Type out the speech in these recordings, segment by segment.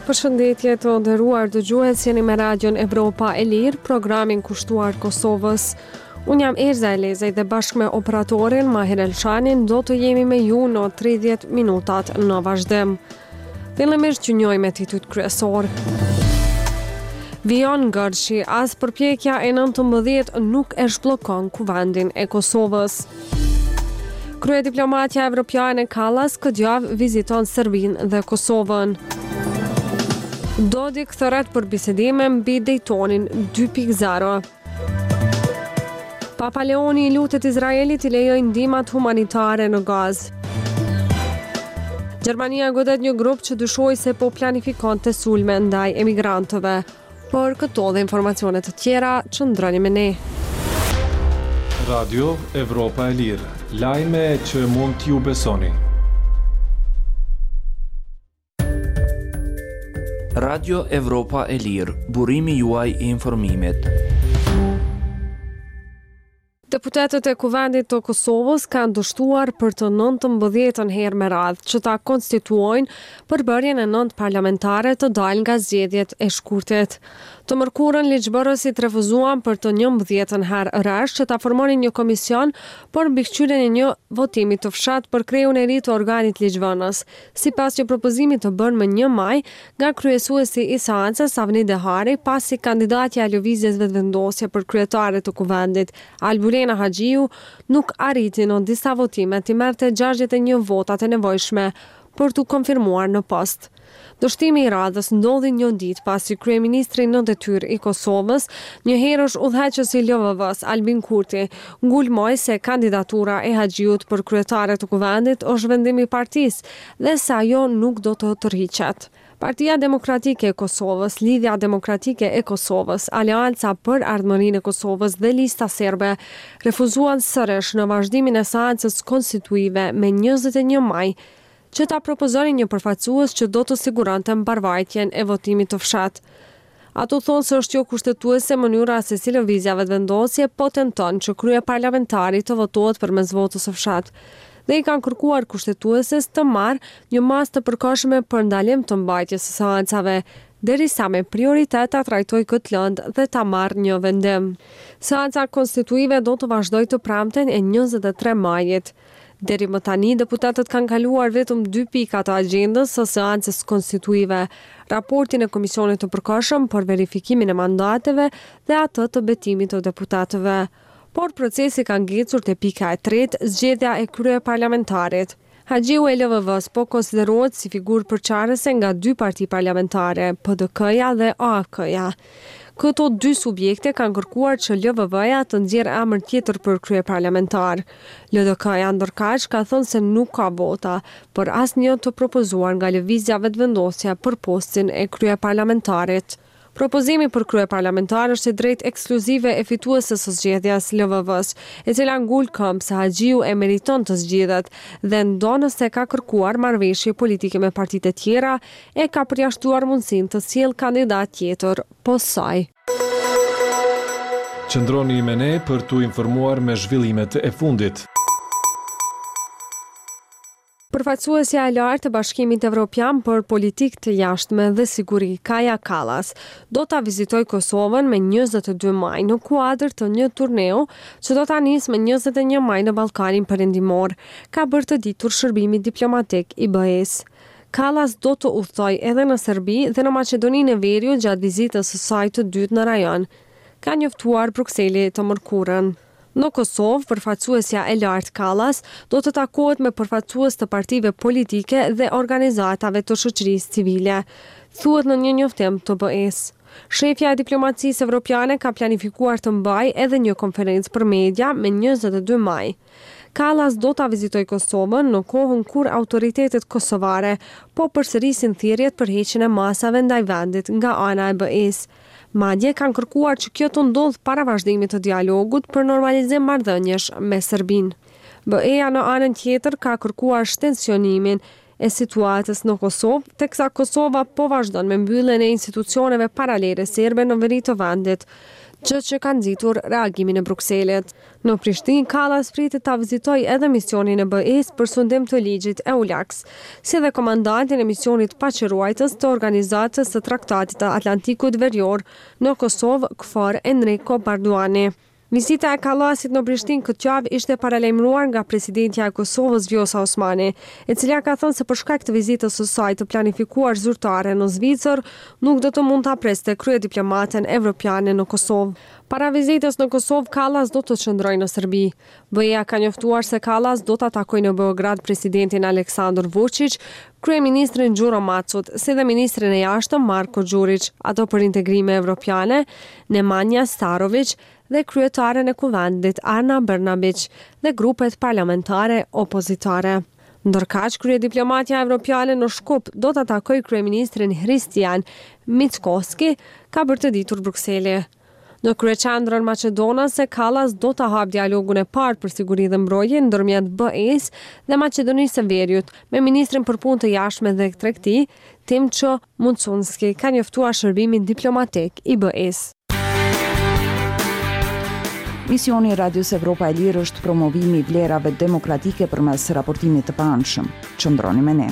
Përshëndetje të nderuar dëgjues, jeni me Radion Evropa e Lirë, programin kushtuar Kosovës. Unë jam Erza Elezej dhe bashkë me operatorin Mahir Elshanin do të jemi me ju në 30 minutat në vazhdim. Fillimisht që njoj me titut kryesor. Vion Gërshi, as përpjekja e 19 nuk e shblokon kuvendin e Kosovës. Kryediplomatja evropiane Kallas këtë javë viziton Serbinë dhe Kosovën. Dodik thëret për bisedime mbi Daytonin 2.0. Papa Leoni lutet Izraelit i lejojë ndihmat humanitare në Gazë. Gjermania godet një grup që dyshoi se po planifikonte sulme ndaj emigrantëve. Por këto dhe informacionet të tjera, qëndroni me ne. Radio Evropa e Lirë, lajme që mund t'ju besoni. Radio Evropa e Lirë, burimi juaj i informimit. Deputetët e kuvendit të Kosovës kanë dështuar për të 19 herë me radhë që ta konstituojnë përbërjen e 9 parlamentare të dalë nga zgjedhjet e shkurtit. Të mërkurën ligjbërësit refuzuan për të 11 herë rresht që ta formonin një komision për mbikëqyrjen e një votimi të fshat për krejun e ri të organit ligjvënës, sipas një propozimi të bërë më 1 maj nga kryesuesi i seancës Avni Dehari, pasi kandidatja e lëvizjes vetëvendosje për kryetare të kuvendit, Albulena Haxhiu, nuk arriti në disa votime të merrte 61 votat e nevojshme për të konfirmuar në post. Dështimi i radhës ndodhi një ditë pasi kryeministri në detyrë i Kosovës, njëherësh udhëheqësi i LVV-s Albin Kurti, ngulmoi se kandidatura e Haxhiut për kryetare të kuvendit është vendim i partisë dhe se ajo nuk do të tërhiqet. Partia Demokratike e Kosovës, Lidhja Demokratike e Kosovës, Aleanca për Ardhmërinë e Kosovës dhe Lista Serbe refuzuan sërish në vazhdimin e seancës konstituive me 21 maj që ta propozonin një përfaqësues që do të siguronte mbarvajtjen e votimit të fshat. Ato thonë se është jo kushtetuese mënyra se si lëvizja vetëvendosje po tenton që krye parlamentari të votohet përmes votës së fshat. Dhe i kanë kërkuar kushtetueses të marrë një masë të përkohshme për ndalim të mbajtjes së seancave, derisa me prioritet ta trajtojë këtë lëndë dhe ta marrë një vendim. Seanca konstituive do të vazhdojë të premten e 23 majit. Deri më tani, deputatët kanë kaluar vetëm 2 pika të agjendës së seancës konstituive, raportin e Komisionit të Përkohshëm për verifikimin e mandateve dhe atë të betimit të deputatëve. Por procesi ka ngecur te pika e 3, zgjedhja e kryeparlamentarit. Haxhiu e LVV-s po konsiderohet si figurë përçarëse nga 2 parti parlamentare, PDK-ja dhe AK-ja. Këto 2 subjekte kanë kërkuar që LVV-ja të nxjerrë emër tjetër për kryeparlamentar. LDK-ja ndërkaq ka thënë se nuk ka vota për asnjë të propozuar nga lëvizja vetëvendosje për postin e kryeparlamentarit. Propozimi për kryeparlamentar është i drejtë ekskluzive e fituesës së zgjedhjes LVV-s, e cila ngul këmbë se Haxhiu e meriton të zgjidhet dhe ndonë se ka kërkuar marrëveshje politike me partitë e tjera, e ka përjashtuar mundësinë të sjellë kandidat tjetër pos saj. Qëndroni me ne për t'u informuar me zhvillimet e fundit. Përfaqësuesja e lartë e Bashkimit Evropian për politikë të jashtme dhe siguri, Kaja Kallas, do ta vizitojë Kosovën me 22 maj në kuadër të një turneu që do ta nisë me 21 maj në Ballkanin Perëndimor, ka bërë të ditur shërbimi diplomatik i BE-s. Kallas do të udhtojë edhe në Serbi dhe në Maqedoninë e Veriut gjatë vizitës së saj të dytë në rajon, ka njoftuar Brukseli të mërkurën. Në Kosovë, përfaqësuesja e lartë Kallas do të takohet me përfaqësues të partive politike dhe organizatave të shoqërisë civile, thuhet në një njoftim të BE-s. Shefja e diplomacisë evropiane ka planifikuar të mbajë edhe një konferencë për media me 22 maj. Kallas do ta vizitojë Kosovën në kohën kur autoritetet kosovare po përsërisin thirrjet për heqjen e masave ndaj vendit nga ana e BE-s. Madje kanë kërkuar që kjo të ndodhë para vazhdimit të dialogut për normalizim marrëdhëniesh me Serbinë. BE-ja në anën tjetër ka kërkuar shtensionimin e situatës në Kosovë, teksa Kosova po vazhdon me mbylljen e institucioneve paralele serbe në veri të vendit. gjë që ka nxitur reagimin e Brukselit. Në Prishtinë, Kallas pritet ta vizitojë edhe misionin e BE-s për sundim të ligjit EULAX, si dhe komandantin e misionit paqëruajtës të Organizatës së Traktatit të Atlantikut Verior në Kosovë, KFOR Enrico Barduani. Vizita e Kallasit në Prishtinë këtë javë ishte paralajmëruar nga presidentja e Kosovës Vjosa Osmani, e cila ka thënë se për shkak të vizitës së saj të planifikuar zyrtare në Zvicër, nuk do të mund ta preste kryediplomaten evropiane në Kosovë. Para vizitës në Kosovë, Kallas do të qëndrojë në Serbi. BE-ja ka njoftuar se Kallas do të atakojë në Beograd presidentin Aleksandar Vučić, kryeministrin Gjuro Macut, si dhe ministrin e jashtëm Marko Đurić, ato për integrime evropiane, Nemanja Starović dhe kryetaren e kuvendit Ana Brnabić dhe grupet parlamentare opozitare. Ndërkaq, kryediplomatja evropiane në Shkup do të atakojë kryeministrin Hristijan Mickoski, ka bërtëditur Brukseli. Në kryeqendrën maqedonase, Kallas do të hapë dialogun e parë për siguri dhe mbrojtje ndërmjet BE-s dhe Maqedonisë së Veriut me ministrin për punë të jashtme dhe tregti, Timço Mucunski, ka njoftuar shërbimin diplomatik i BE-s. Misioni i Radios Evropa e Lirë është promovimi i vlerave demokratike përmes raportimit të paanshëm. Qëndroni me ne.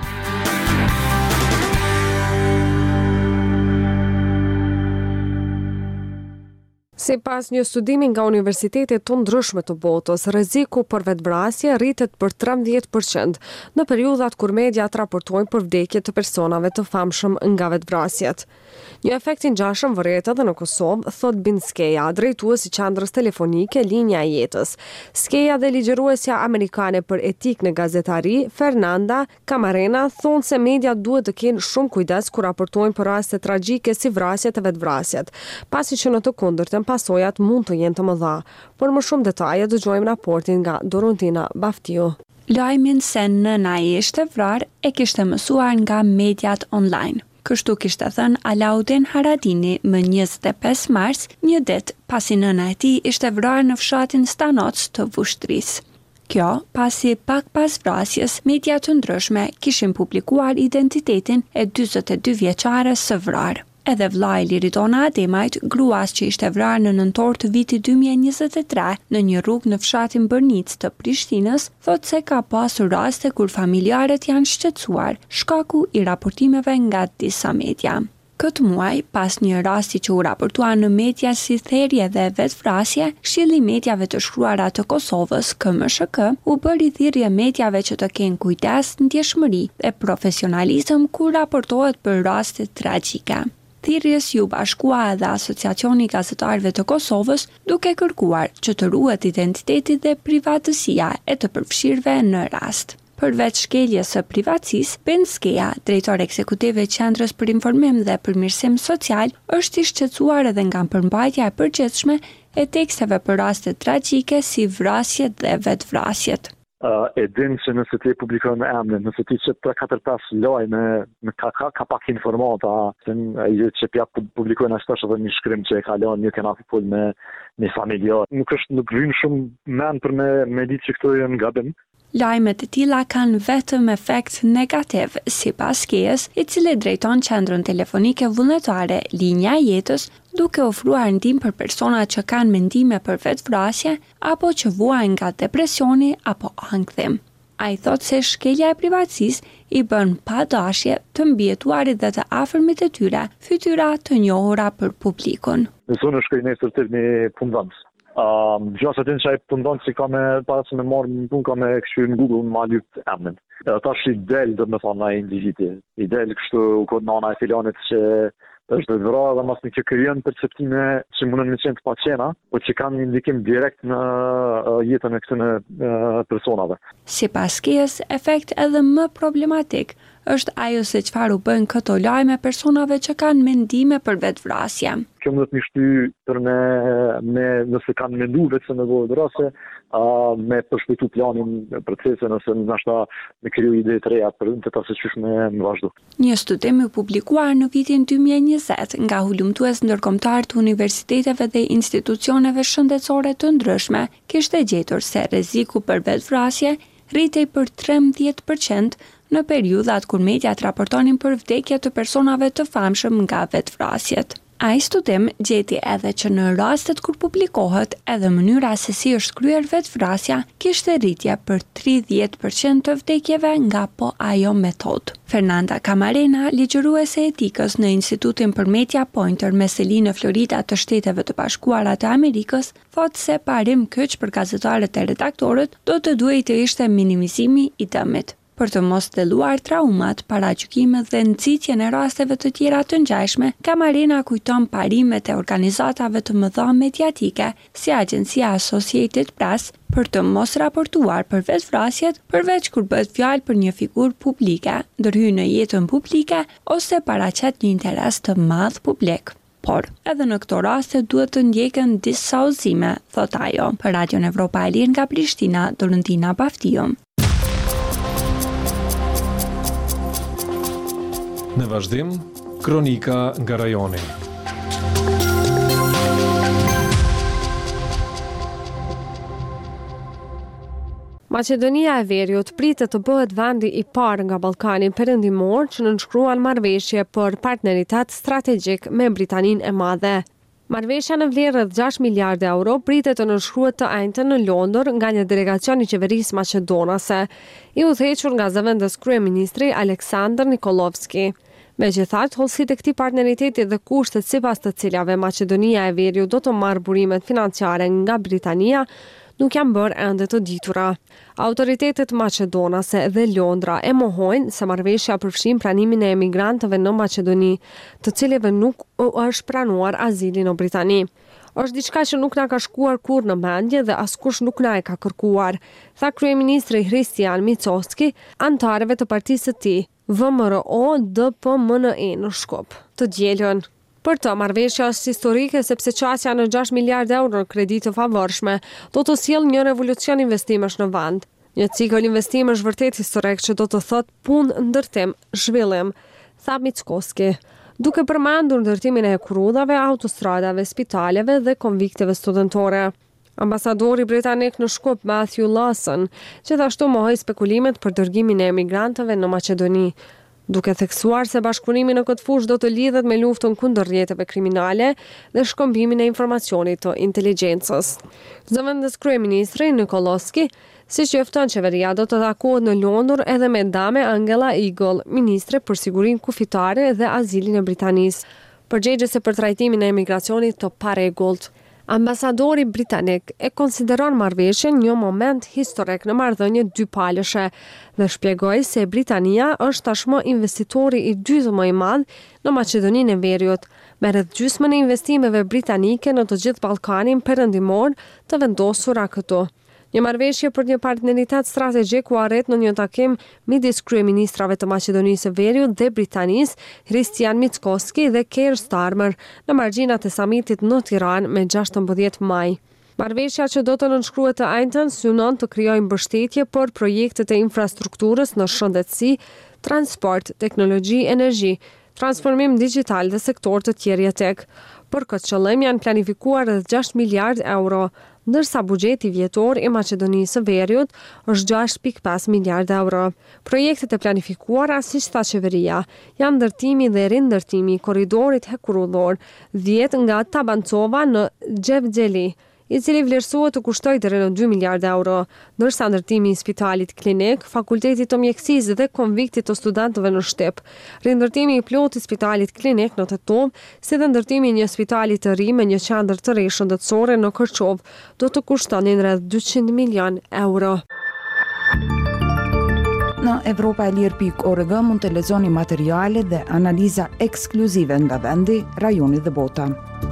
Sipas një studimi nga universitetet të ndryshme të botës, rreziku për vetvrasje rritet për 13% në periudhat kur mediat raportojnë për vdekje të personave të famshëm nga vetvrasjet. Një efekt i ngjashëm vërtet edhe në Kosovë, thot Bin Skeja, drejtues i qendrës telefonike Linja e Jetës. Skeja dhe ligjëruesja amerikane për etikë në gazetari, Fernanda Camarena, thonë se mediat duhet të kenë shumë kujdes kur raportojnë për raste tragjike si vrasjet e vetvrasjet, pasi që në të kundërtën pasojat mund të jenë të mëdha. Por më shumë detaje dëgjojmë raportin nga Dorontina Baftiu. Lajmin se nëna e ishte vrarë e kishte mësuar nga mediat online. Kështu kishte thënë Alaudin Haradini më 25 mars, një ditë pasi nëna e tij ishte vrarë në fshatin Stanoc të Vushtrisë. Kjo, pasi pak pas vrasjes, media të ndryshme kishin publikuar identitetin e 42 vjeçares së vrarë. Edhe vllai i Liridona Ademajt, gruas që ishte vrarë në nëntor të vitit 2023 në një rrugë në fshatin Bërnic të Prishtinës, thotë se ka pasur raste kur familjarët janë shqetësuar shkaku i raportimeve nga disa media. Këtë muaj, pas një rasti që u raportua në media si therrje dhe vetvrasje, Këshilli i Mediave të Shkruara të Kosovës, KMSHK, u bëri thirrje mediave që të kenë kujdes, ndjeshmëri dhe profesionalizëm kur raportohet për raste tragjike. Thirrjes ju bashkua edhe Asociacioni i Gazetarëve të Kosovës, duke kërkuar që të ruhet identiteti dhe privatësia e të përfshirëve në rast. Përveç shkeljes së privatësisë, Ben Skeja, drejtor ekzekutiv i Qendrës për Informim dhe Përmirësim Social, është i shqetësuar edhe nga përmbajtja e përgjithshme e teksteve për raste tragjike si vrasjet dhe vetvrasjet. E din që nëse ti publikon emrin, nëse ti që 3-4-5 lojme, ka pak informata, që pja publikojnë ashtu edhe një shkrim që e kalon një kena pull me familjar. Nuk vjen shumë men për me ditë që këto janë gabim. Lajmet e tilla kanë vetëm efekt negativ, sipas Skejes, i cili drejton qendrën telefonike vullnetare Linja e Jetës, duke ofruar ndihmë për persona që kanë mendime për vetvrasje apo që vuajnë nga depresioni apo ankthim. Ai thotë se shkelja e privatësisë i bën pa dashje të mbijetuarit dhe të afërmit e tyre fytyra të njohura për publikun. Në zonë shkoj nesër të një punëdhënës. Gjasa din që ai punëdhënës si ka me para se me marrë në punë ka me kështu në Google ma lyp emrin. Tash i del do me thonë ai individi. I del kështu kod nana e filanit që është vrarë dhe mas në që krijon perceptime që mundën me qenë të paqena, po që kanë një ndikim direkt në jetën e këtyre personave. Sipas Skejes, efekt edhe më problematik është ajo se çfarë u bën këto lajme personave që kanë mendime për vetvrasje. Kjo më të shty për me nëse kanë mendu vetë se me vetvrasje, me përshpejtu planin procese nëse nashta me kriju ide të reja për të se çish me vazhdu. Një studim i publikuar në vitin 2020 nga hulumtues ndërkombëtar të universiteteve dhe institucioneve shëndetësore të ndryshme kishte gjetur se rreziku për vetvrasje rritej për 13% në periudhat kur mediat raportonin për vdekje të personave të famshëm nga vetvrasjet. Ai studim gjeti edhe që në rastet kur publikohet edhe mënyra se si është kryer vetvrasja, kishte rritje për 30% të vdekjeve nga po ajo metodë. Fernanda Camarena, ligjëruese etikës në Institutin për Media Pointer me seli në Florida të Shteteve të Bashkuara të Amerikës, thotë se parim kyç për gazetarët e redaktorët do të duhej të ishte minimizimi i dëmit. Për të mos dëlluar traumat, paragjykimet dhe nxitjen e rasteve të tjera të ngjashme, Camarena kujton parimet e organizatave të mëdha mediatike, si agjencia Associated Press, për të mos raportuar për vetvrasjet, përveç kur bëhet fjalë për një figurë publike, ndërhyrë në jetën publike ose paraqet një interes të madh publik. Por, edhe në këto raste duhet të ndjeken disa udhëzime, thot ajo. Për Radion Evropa e Lirë nga Prishtina, Dorentina Baftiu. Në vazhdim, kronika nga rajoni. Maqedonia e Veriut pritet të bëhet vendi i parë nga Ballkani Perëndimor që nënshkruan marrëveshje për partneritet strategjik me Britaninë e Madhe. Marrëveshja në vlerë rreth 6 miliardë euro pritet të nënshkruhet të njëjtën në Londër nga një delegacion i qeverisë maqedonase, i udhëhequr nga zëvendës kryeministri Aleksandar Nikolovski. Megjithatë, hollësitë e këtij partneriteti dhe kushtet sipas të cilave Maqedonia e Veriut do të marrë burimet financiare nga Britania nuk janë bërë ende të ditura. Autoritetet maqedonase dhe Londra e mohojnë se marrëveshja përfshin pranimin e emigrantëve në Maqedoni, të cilëve nuk është pranuar azili në Britani. Është diçka që nuk na ka shkuar kurrë në mendje dhe askush nuk na e ka kërkuar, tha kryeministri Hristijan Micovski antarëve të partisë së tij, VMRO DPMNE në Shkup, të dielën. Për të, marrëveshja është historike sepse qasja në 6 miliardë euro në kredi të favorshme do të sjellë një revolucion investimesh në vend. Një cikël investimesh vërtet historik që do të thotë punë, ndërtim, zhvillim, tha Mickovski, duke përmendur ndërtimin e rrugëve, autostradave, spitaleve dhe konvikteve studentore. Ambasadori britanik në Shkup Matthew Lawson gjithashtu mohoi spekulimet për dërgimin e emigrantëve në Maqedoni, duke theksuar se bashkëpunimi në këtë fushë do të lidhet me luftën kundër rrjeteve kriminale dhe shkëmbimin e informacionit të inteligjencës. Zëvendës kryeministri Nikolovski, siç njofton qeveria, do të takohet në Londër edhe me dame Angela Eagle, ministre për sigurinë kufitare dhe azilin e Britanisë, përgjegjëse për trajtimin e emigracionit të parregullt. Ambasadori britanik e konsideron marrëveshjen një moment historik në marrëdhënie dypalëshe dhe shpjegoi se Britania është tashmë investitori i dytë më i madh në Maqedoninë e Veriut, me rreth gjysmën e investimeve britanike në të gjithë Ballkanin Perëndimor të vendosura këtu. Një marrëveshje për një partneritet strategjik u arrit në një takim midis kryeministrave të Maqedonisë së Veriut dhe Britanisë, Hristijan Mickovski dhe Keir Starmer, në margjinat e samitit në Tiranë me 16 maj. Marrëveshja që do të nënshkruhet të njëjtën synon të krijojë mbështetje për projektet e infrastrukturës në shëndetësi, transport, teknologji, energji, transformim digjital dhe sektor të tjerë jetek. Për këtë qëllim janë planifikuar rreth 6 miliardë euro, ndërsa buxheti vjetor i Maqedonisë së Veriut është 6.5 miliardë euro. Projektet e planifikuara, siç tha qeveria, janë ndërtimi dhe rindërtimi i korridorit hekurudhor 10 nga Tabancova në Xhevxheli, i cili vlerësohet të kushtoj deri në 2 miliardë euro, ndërsa ndërtimi i spitalit klinik, fakultetit të mjekësisë dhe konviktit të studentëve në Shtyp, rindërtimi i plotë i spitalit klinik në Tetov, si dhe ndërtimi i një spitali të ri me një qendër të re shëndetësore në Kërçov, do të kushtonin rreth 200 milion euro. Në europaelir.org mund të lexoni materiale dhe analiza ekskluzive nga vendi, rajoni dhe bota.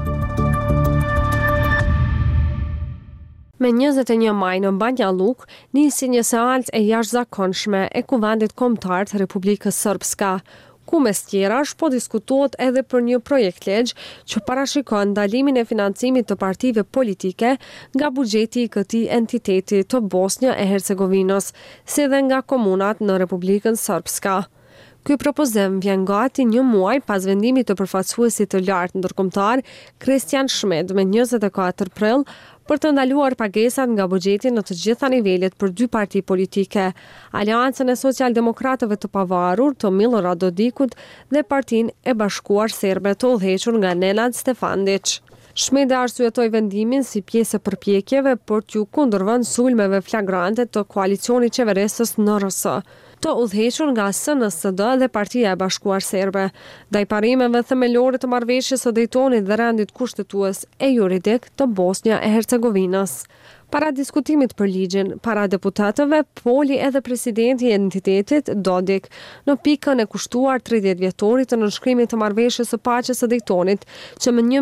Me 21 maj në Banja Luk, nisi një seancë e jashtëzakonshme e Kuvendit Kombëtar të Republikës Srpska, ku mes tjerash po diskutohet edhe për një projekt ligj që parashikon ndalimin e financimit të partive politike nga buxheti i këtij entiteti të Bosnjë e Hercegovinës, si dhe nga komunat në Republikën Srpska. Ky propozim vjen gati një muaj pas vendimit të përfaqësuesit të lartë ndërkombëtar Christian Schmidt me 24 prill për të ndaluar pagesat nga buxheti në të gjitha nivelet për dy parti politike, Aleancën e Socialdemokratëve të Pavarur të Milorad Dodikut dhe Partinë e Bashkuar Serbe të udhëhequr nga Nenad Stefanović. Shmeda arsyetoi vendimin si pjesë e përpjekjeve për t'u kundërvënë sulmeve flagrante të koalicionit qeverisës NRS, të udhëhequr nga SNSD dhe Partia e Bashkuar Serbe, ndaj parimeve themelore të marrëveshjes së Daytonit dhe rendit kushtetues e juridik të Bosnia e Hercegovinës. Para diskutimit për ligjin, para deputatëve, poli edhe presidenti i entitetit, Dodik, në pikën e kushtuar 30 vjetorit të nënshkrimit të marrëveshjes së paqes së Daytonit, që më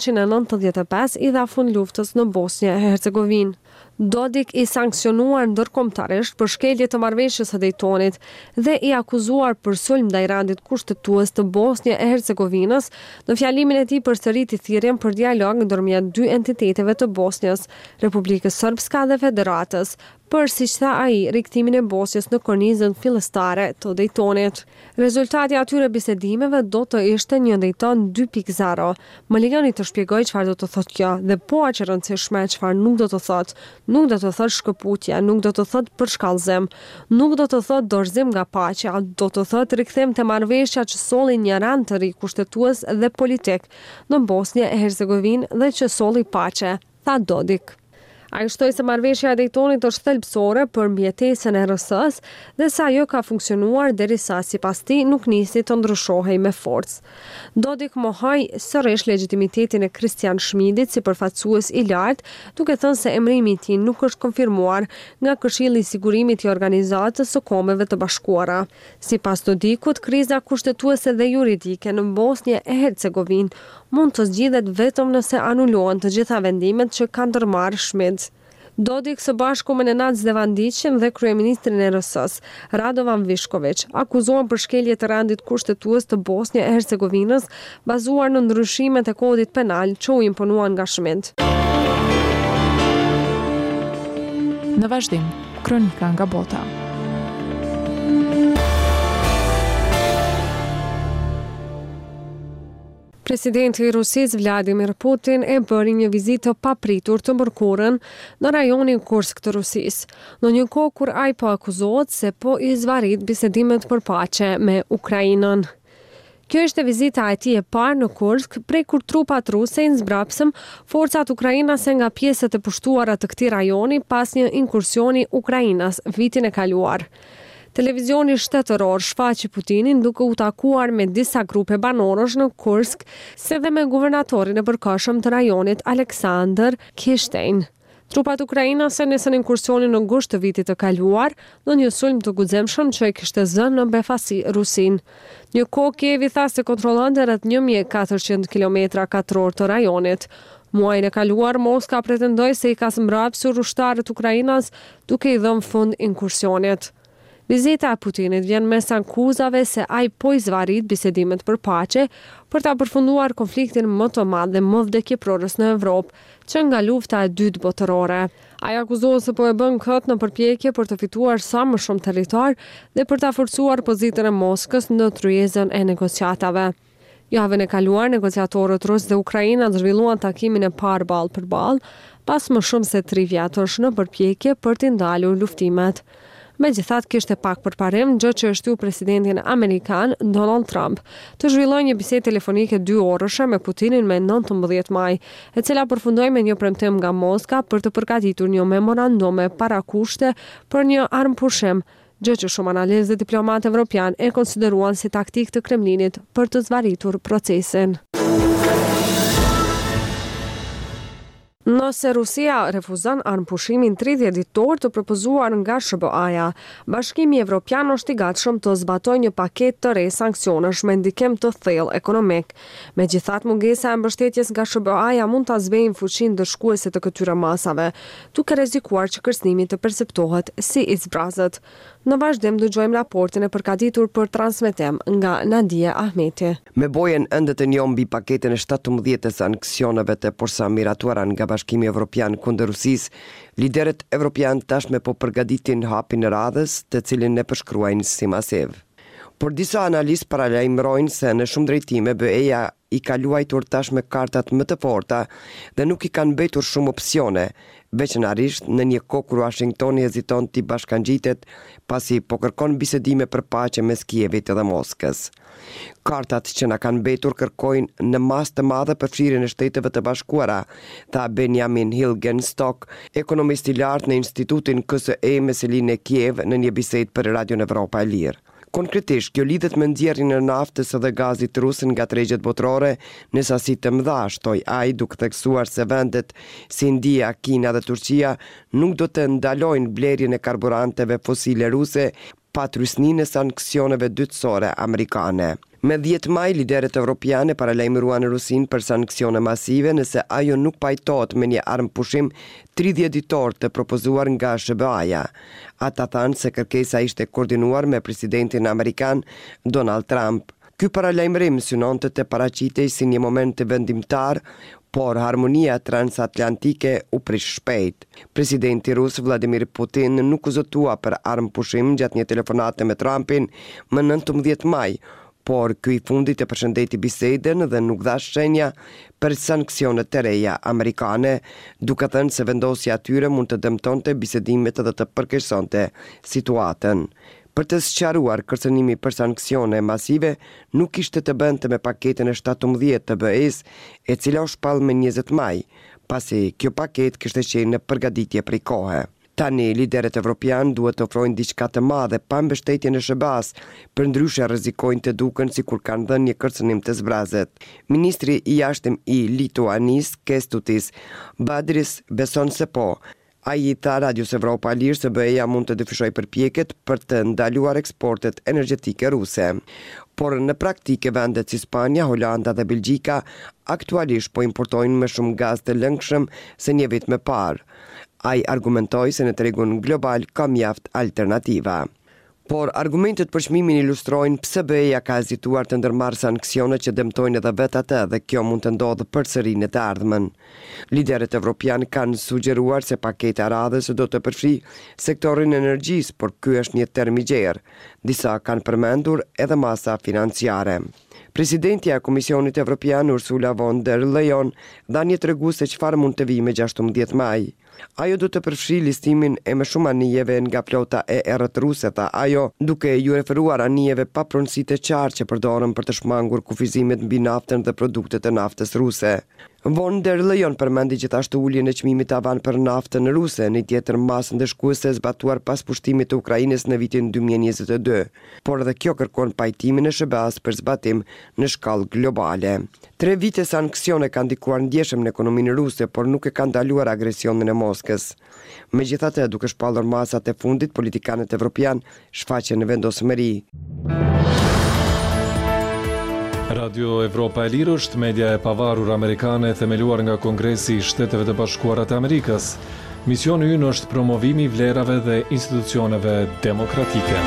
1995 i dha fund luftës në Bosnia e Hercegovinë. Dodik i sankcionuar ndërkombëtarisht për shkelje të marrëveshjes së Daytonit dhe i akuzuar për sulm ndaj rendit kushtetues të Bosnia e Hercegovinës, në fjalimin e tij përsëriti thirrjen për dialog ndërmjet dy entiteteve të Bosnjës, Republikës Srpska dhe Federatës, për siç tha ai, rikthimin e Bosnjës në kornizën fillestare të Daytonit. Rezultati atyre bisedimeve do të ishte një Dayton 2.0. Më lejoni të shpjegoj çfarë do të thotë kjo dhe po aq e rëndësishme çfarë nuk do të thotë. Nuk do të thotë shkëputje, nuk do të thotë përshkallëzim, nuk do të thotë dorëzim nga paqja, do të thotë rikthim te marrëveshja që sollin një rand të ri kushtetues dhe politik në Bosnjë e Hercegovinë dhe që solli paqe, tha Dodik. Ai shtoi se marrëveshja e Daytonit është thelbësore për mbjetesën e RS-s dhe se ajo ka funksionuar derisa sipas tij nuk nisi të ndryshohej me forcë. Dodik mohoi sërish legitimitetin e Kristian Schmidtit si përfaqësues i lartë, duke thënë se emrimi i tij nuk është konfirmuar nga Këshilli i Sigurimit i Organizatës së Kombeve të Bashkuara. Sipas Dodikut, kriza kushtetuese dhe juridike në Bosnjë e Hercegovinë mund të zgjidhet vetëm nëse anulohen të gjitha vendimet që ka ndërmarrë Schmidt. Dodik së bashku me Nenad Stefanovićin dhe kryeministrin e RS-s, Radovan Višković, akuzuan për shkelje të rendit kushtetues të Bosnjë e Hercegovinës bazuar në ndryshimet e kodit penal që u imponuan nga Schmidt. Në vazhdim, kronika nga bota. Presidenti i Rusisë Vladimir Putin e bëri një vizitë papritur të mërkurën në rajonin Kursk të Rusisë, në një kohë kur ai po akuzohet se po i zvarit bisedimet për paqe me Ukrainën. Kjo ishte vizita e tij e parë në Kursk prej kur trupat ruse i zbrapsëm forcat ukrainase nga pjesët e pushtuara të këtij rajoni pas një inkursioni ukrainas vitin e kaluar. Televizioni shtetëror shfaqi Putinin duke u takuar me disa grupe banorësh në Kursk, se dhe me guvernatorin e përkohshëm të rajonit Aleksandr Kishstein. Trupat ukrainase nisën inkursionin në gusht të vitit të kaluar në një sulm të guximshëm që e kishte zënë në befasi Rusin. Një kohë Kievi tha se kontrollonte rreth 1400 km2 të rajonit. Muajin e kaluar, Moska pretendoi se i ka mbrapsur ushtarët ukrainas duke i dhënë fund inkursionit. Vizita e Putinit vjen mes akuzave se ai po i zvarit bisedimet për paqe për ta përfunduar konfliktin më të madh dhe më vdekjeprorës në Evropë, që nga lufta e dytë botërore. Ai akuzohet se po e bën këtë në përpjekje për të fituar sa më shumë territor dhe për ta forcuar pozitën e Moskës në tryezën e negociatave. Javën e kaluar, negociatorët rus dhe ukrainas zhvilluan takimin e parë ballë për ballë, pas më shumë se 3 vjetësh në përpjekje për t'i ndalur luftimet. Megjithatë, kishte pak përparim gjë që shtyu presidentin amerikan Donald Trump të zhvillojë një bisedë telefonike 2 orëshe me Putinin me 19 maj, e cila përfundoi me një premtim nga Moska për të përgatitur një memorandum me parakushte për një armëpushim, gjë që shumë analistë dhe diplomatë evropian e konsideruan si taktikë të Kremlinit për të zvaritur procesin. Nëse Rusia refuzon armëpushimin 30 ditor të propozuar nga SBA-ja, Bashkimi Evropian është i gatshëm të zbatojë një paketë të re sanksionesh me ndikim të thellë ekonomik. Megjithatë, mungesa e mbështetjes nga SBA-ja mund ta zbejë fuqinë dëshkuese të këtyre masave, duke rrezikuar që kërcënimi të perceptohet si i zbrazët. Në vazhdim dëgjojmë raportin e përgatitur për transmetim nga Nadia Ahmeti. Me bojën ende të njohur mbi paketën e 17 sanksioneve të posamiratuara nga Bashkimi Evropian kundër Rusisë, liderët evropian tashmë po përgatitin hapin e radhës, të cilin e përshkruajnë si masiv. Por disa analistë paralajmërojnë se në shumë drejtime BE-ja i ka luajtur tash me kartat më të forta dhe nuk i kanë mbetur shumë opsione, veçanërisht në një kohë kur Washingtoni heziton t'i bashkangjitet pasi po kërkon bisedime për paqe mes Kievit dhe Moskës. Kartat që na kanë mbetur kërkojnë në masë të madhe përfshirjen e Shteteve të Bashkuara, tha Benjamin Hilgenstock, ekonomist i lartë në Institutin KSE me selinë e Kiev në një bisedë për Radion Evropa e Lirë. Konkretisht, kjo lidhet me nxjerrjen e naftës dhe gazit rus nga tregjet botërore në sasi të mëdha, shtoi ai, duke theksuar se vendet si India, Kina dhe Turqia nuk do të ndalojnë blerjen e karburanteve fosile ruse pa trysninë e sanksioneve dytësore amerikane. Me 10 maj, liderët evropiane paralajmëruan Rusin për sanksione masive nëse ajo nuk pajtohet me një armë pushim 30 ditor të propozuar nga SBA-ja. Ata thanë se kërkesa ishte koordinuar me presidentin amerikan Donald Trump. Ky paralajmërim synonte të paraqitej si një moment të vendimtar, por harmonia transatlantike u prish shpejt. Presidenti rus Vladimir Putin nuk u zotua për armë pushim gjatë një telefonate me Trumpin më 19 maj, por ky i fundit e përshëndeti bisedën dhe nuk dha shenja për sanksionet të reja amerikane, duke thënë se vendosja atyre mund të dëmtonte bisedimet dhe të përkeqësonte situatën. Për të sqaruar, kërcënimi për sanksione masive nuk ishte të bënte me paketën e 17 të BE-s, e cila u shpall me 20 maj, pasi kjo paketë kishte qenë në përgatitje prej kohe. Tani, liderët evropian duhet të ofrojnë diçka të madhe pa mbështetjen e SBA-s, përndryshe rrezikojnë të duken sikur kanë dhënë një kërcënim të zbrazët. Ministri i jashtëm i Lituanisë, Kęstutis Budrys, beson se po. Ai i tha Radios Evropa e Lirë se BE-ja mund të dyfishojë përpjekjet për të ndaluar eksportet energjetike ruse. Por në praktike vendet si Spanja, Holanda dhe Belgjika aktualisht po importojnë më shumë gaz të lëngshëm se një vit më parë. Ai argumentoi se në tregun global ka mjaft alternativa. Por argumentet për çmimin ilustrojnë pse BE-ja ka hezituar të ndërmarrë sanksione që dëmtojnë edhe vetë atë dhe kjo mund të ndodhë përsëri në të ardhmen. Liderët evropian kanë sugjeruar se paketa e radhës do të përfshijë sektorin e energjisë, por ky është një term i gjerë. Disa kanë përmendur edhe masa financiare. Presidentja e Komisionit Evropian Ursula von der Leyen dha një tregu se çfarë mund të vijë me 16 maj. Ajo do të përfshijë listimin e më shumë anijeve nga flota e errët ruse, tha ajo, duke ju referuar anijeve pa pronësi të qartë që përdoren për të shmangur kufizimet mbi naftën dhe produktet e naftës ruse. Von der Leyen përmendi gjithashtu uljen e çmimit tavan për naftën ruse, në tjetër masë ndëshkuese zbatuar pas pushtimit të Ukrainës në vitin 2022, por edhe kjo kërkon pajtimin e SBA-s për zbatim në shkallë globale. 3 vite sanksione kanë ndikuar ndjeshëm në ekonominë ruse, por nuk e kanë ndaluar agresionin e Moskës. Megjithatë, duke shpallur masat e fundit, politikanët evropian shfaqen në vendosmëri. Radio Evropa e Lirë është media e pavarur amerikane themeluar nga Kongresi i Shteteve të Bashkuara të Amerikës. Misioni ynë është promovimi i vlerave dhe institucioneve demokratike.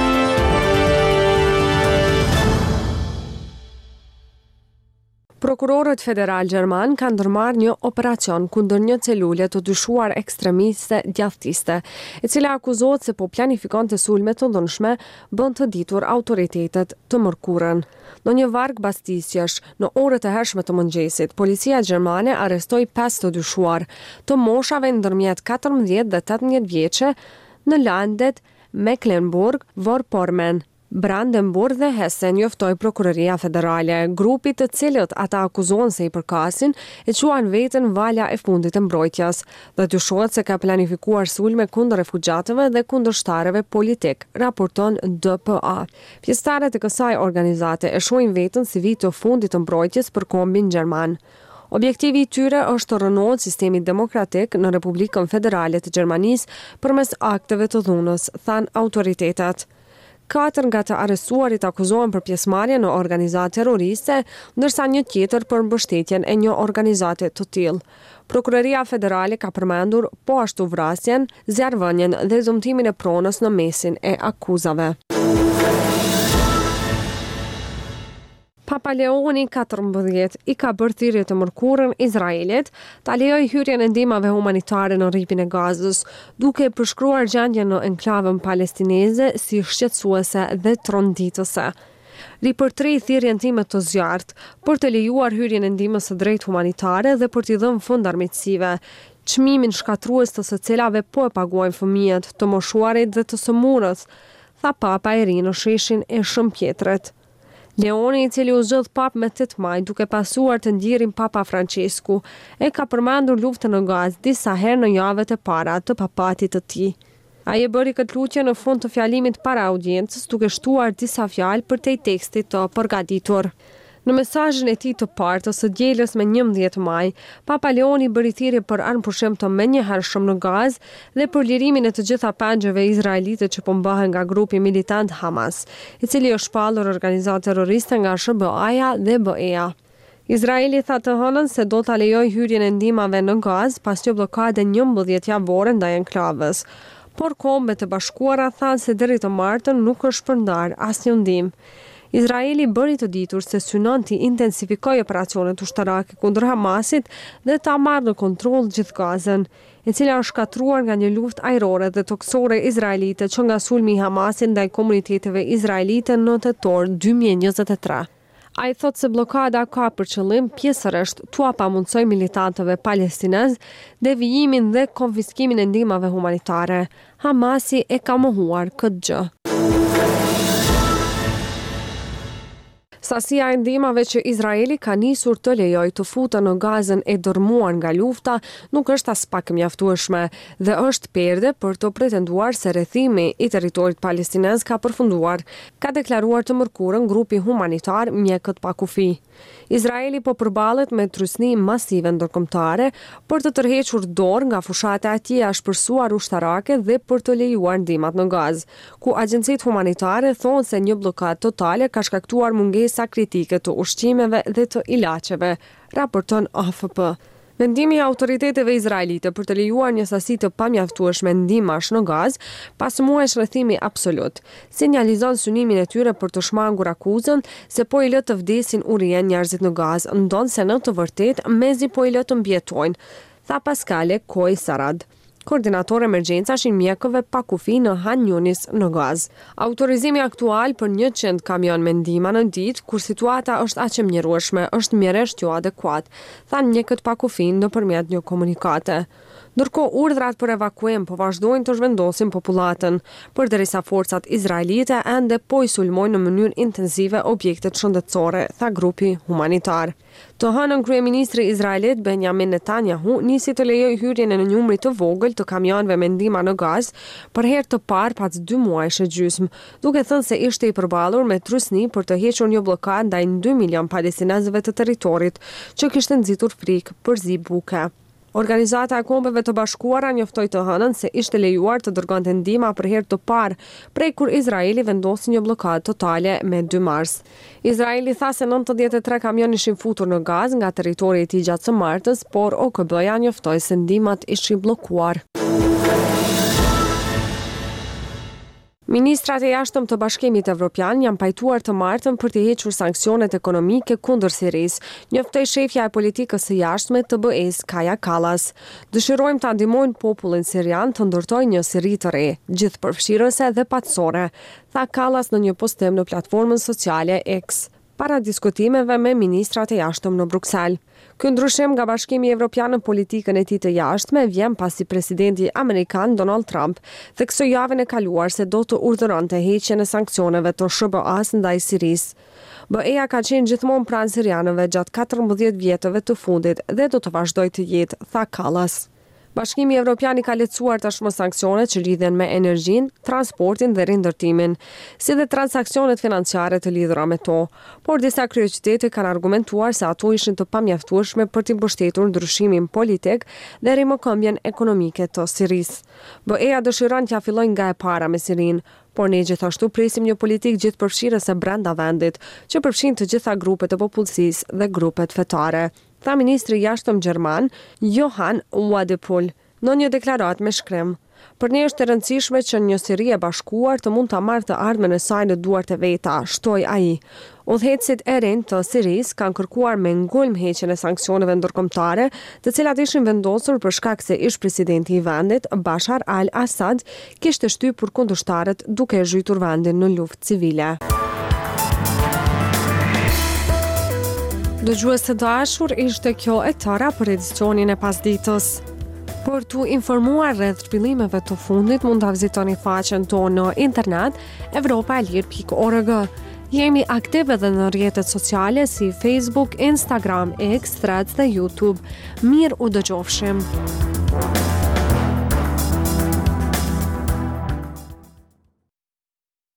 Prokurorët federal gjerman kanë ndërmarrë një operacion kundër një celule të dyshuar ekstremiste djathtiste, e cila akuzohet se po planifikonte sulme të ndonshme, bën të ditur autoritetet të mërkurën. Në një varg bastisjesh, në orët e hershme të mëngjesit, policia gjermane arrestoi 5 të dyshuar, të moshave ndërmjet 14 dhe 18 vjeçe në landet Mecklenburg-Vorpommern, Brandenburg dhe Hessen, njoftoi prokuroria federale. Grupi të cilët ata akuzohen se i përkasin e quan veten valja e fundit e mbrojtjes dhe dyshohet se ka planifikuar sulme kundër refugjatëve dhe kundërshtarëve politik, raporton DPA. Pjesëtarët e kësaj organizate e shohin veten si vit të fundit të mbrojtjes për kombin gjerman. Objektivi i tyre është të rënohet sistemi demokratik në Republikën Federale të Gjermanisë përmes akteve të dhunës, than autoritetet. 4 nga të arrestuarit akuzohen për pjesëmarrje në organizatë terroriste, ndërsa një tjetër për mbështetjen e një organizate të tillë. Prokuroria federale ka përmendur po ashtu vrasjen, zjarrvënien dhe zëmtimin e pronës në mesin e akuzave. Papa Leoni 14 I ka bërë thirrje të mërkurën Izraelit ta lejojë hyrjen e ndihmave humanitare në rripin e Gazës, duke përshkruar gjendjen në enklavën palestineze si shqetësuese dhe tronditëse. Ripërtrej thirrjen time të zjarrt për të lejuar hyrjen e ndihmës së drejtë humanitare dhe për t'i dhënë fund armiqësive, çmimin shkatrues të së cilave po e paguajnë fëmijët, të moshuarit dhe të sëmurës, tha Papa i ri në sheshin e Shëmpjetrit. Leoni, I cili u zgjodh pap me 8 maj, duke pasuar të ndjerin Papa Francesku, e ka përmendur luftën në Gazë disa herë në javët e para të papatit të tij. Ai e bëri këtë lutje në fund të fjalimit para audiencës, duke shtuar disa fjalë për te tekstit të përgatitur. Në mesazhin e tij të parë të së dielës me 11 maj, Papa Leoni bëri thirrje për armëpushim të menjëhershëm në Gazë dhe për lirimin e të gjitha pengjeve izraelite që po mbahen nga grupi militant Hamas, I cili është shpallur organizatë terroriste nga SBA-ja dhe BE-ja. Izraeli tha të hënën se do ta lejojë hyrjen e ndihmave në Gazë pas një bllokade 11 javore ndaj enklavës. Por Kombet e Bashkuara thanë se deri të martën nuk është përndar asnjë ndihmë. Izraeli bëri të ditur se synon të intensifikojë operacionet ushtarake kundër Hamasit dhe ta marrë në kontroll gjithë Gazën, e cila është shkatruar nga një luftë ajrore dhe toksore izraelite që nga sulmi I Hamasit ndaj komuniteteve izraelite në tetor 2023. Ai thot se blokada ka për qëllim pjesërisht t'u pamundsoj militantëve palestinez devijimin dhe konfiskimin e ndihmave humanitare. Hamasi e ka mohuar këtë gjë. Sasia e ndihmave që Izraeli ka nisur të lejojë të futen në Gazën e dërmuar nga lufta nuk është as pak mjaftueshme dhe është perde për të pretenduar se rrethimi I territorit palestinez ka përfunduar, ka deklaruar të mërkurën grupi humanitar Mjekët pa kufi. Izraeli po përballet me trysni masive ndërkombëtare për të tërhequr dorë nga fushat e atij ashpërsuar ushtarake dhe për të lejuar ndihmat në Gazë, ku agjencitë humanitare thonë se një bllokadë totale ka shkaktuar mungesa kritike të ushqimeve dhe të ilaçeve, raporton AFP. Vendimi I autoriteteve izraelite për të lejuar një sasi të pamjaftueshme ndihmash në Gazë pas muajsh rrethimi absolut, sinjalizon synimin e tyre për të shmangur akuzën se po I lë të vdesin urrien njerëzit në Gazë, ndonse në të vërtetë mezi po I lë të mbjetojnë, tha Pascale Koi Sarad, koordinator emergjencash I mjekëve pa kufi në Han Yunis në Gazë. Autorizimi aktual për 100 kamion me ndihma në ditë, kur situata është aq e mjerueshme, është mjeresht jo adekuat, thanë mjekët pa kufi nëpërmjet një komunikate. Ndërkohë urdhrat për evakuim po vazhdojnë të zhvendosin popullatën, përderisa forcat izraelite ende po I sulmojnë në mënyrë intensive objektet shëndetësore, tha grupi humanitar. Të hënën kryeministri izraelit Benjamin Netanyahu nisi të lejojë hyrjen e një numri të vogël të kamionëve me ndihma në Gazë për herë të parë pas 2 muajsh e gjysmë, duke thënë se ishte I përballur me trysni për të hequr një bllokadë ndaj 2 milion palestinezëve të territorit që kishte nxitur frikë për zi buke. Organizata e Kombeve të Bashkuara njoftoi të hënën se ishte lejuar të dërgonte ndihma për herë të parë prej kur Izraeli vendosi një bllokadë totale me 2 mars. Izraeli tha se 93 kamion ishin futur në Gazë nga territori I tij gjatë së martës, por OKB-ja njoftoi se ndihmat ishin bllokuar. Ministrat e jashtëm të Bashkimit Evropian janë pajtuar të martën për të hequr sanksionet ekonomike kundër Sirisë, njoftoi shefja e politikës së jashtme të BE-s Kaja Kallas. Dëshirojmë ta ndihmojmë popullin sirian të ndërtojë një Siri të re, gjithëpërfshirëse dhe patësore, tha Kallas në një postim në platformën sociale X, para diskutimeve me ministrat e jashtëm në Bruksel. Ky ndryshim nga Bashkimi Evropian në politikën e tij të jashtme vjen pasi presidenti amerikan Donald Trump theksoi javën e kaluar se do të urdhëronte heqjen e sanksioneve të SBA-s ndaj Sirisë. BE-ja ka qenë gjithmonë pranë sirianëve gjatë 14 vjetëve të fundit dhe do të vazhdojë të jetë, tha Kallas. Bashkimi Evropian I ka lehtësuar tashmë sanksionet që lidhen me energjinë, transportin dhe rindërtimin, si dhe transaksionet financiare të lidhura me to, por disa kryeqytete kanë argumentuar se ato ishin të pamjaftueshme për të mbështetur ndryshimin politik dhe rimëkëmbjen ekonomike të Sirisë. BE-ja dëshiron t'ja fillojë nga e para me Sirinë, por ne gjithashtu presim një politikë gjithëpërfshirëse brenda vendit, që përfshin të gjitha grupet e popullsisë dhe grupet fetare, tha ministri I jashtëm gjerman Johan Wadepoel në një deklaratë me shkrim. Për ne është e rëndësishme që një Siri e bashkuar të mund ta marrë të ardhmen e saj në duart e veta, shtoi ai. Udhëheqësit e rinj të Sirisë kanë kërkuar me ngulm heqjen e sanksioneve ndërkombëtare, të cilat ishin vendosur për shkak se ish-presidenti i vendit, Bashar al-Assad, kishte shtypur kundërshtarët duke e zhytur vendin në luftë civile. Dëgjues të dashur, ishte kjo e tëra për edicionin e pasditës. Për t'u informuar rreth zhvillimeve të fundit, mund ta vizitoni faqen tonë në internet evropaelir.org. Jemi aktiv edhe në rrjetet sociale si Facebook, Instagram, X, Threads dhe YouTube. Mirë u dëgjofshim.